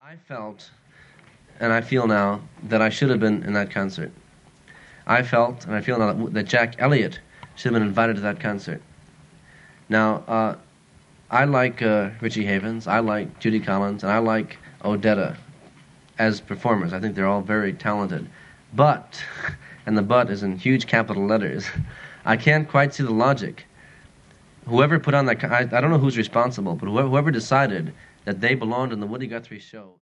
I felt, and I feel now, that I should have been in that concert. I felt, and I feel now, that Jack Elliott should have been invited to that concert. Now, I like Richie Havens, I like Judy Collins, and I like Odetta as performers. I think they're all very talented. But, and the but is in huge capital letters, I can't quite see the logic. Whoever put on that, I don't know who's responsible, but whoever decided that they belonged in the Woody Guthrie show.